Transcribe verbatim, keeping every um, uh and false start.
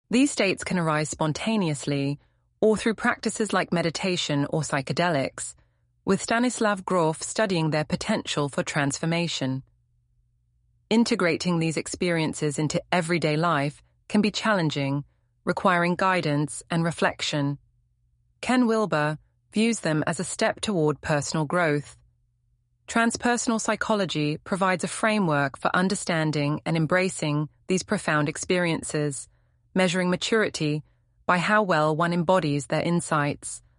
These states can arise spontaneously or through practices like meditation or psychedelics, with Stanislav Grof studying their potential for transformation. Integrating these experiences into everyday life can be challenging, requiring guidance and reflection. Ken Wilber views them as a step toward personal growth. Transpersonal psychology provides a framework for understanding and embracing these profound experiences, measuring maturity by how well one embodies their insights.